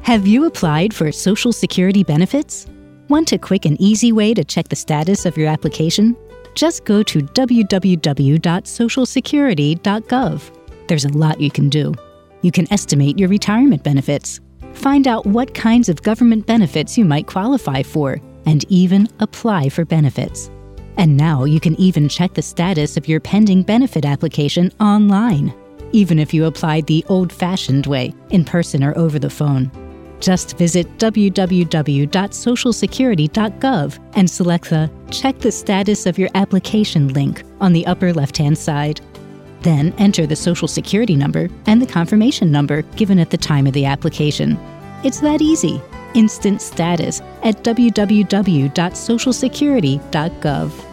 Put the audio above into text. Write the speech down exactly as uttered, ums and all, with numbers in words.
Have you applied for Social Security benefits? Want a quick and easy way to check the status of your application? Just go to w w w dot social security dot gov. There's a lot you can do. You can estimate your retirement benefits, find out what kinds of government benefits you might qualify for, and even apply for benefits. And now you can even check the status of your pending benefit application online, even if you applied the old-fashioned way, in person or over the phone. Just visit w w w dot social security dot gov and select the Check the Status of Your Application link on the upper left-hand side. Then enter the Social Security number and the confirmation number given at the time of the application. It's that easy. Instant status at w w w dot social security dot gov.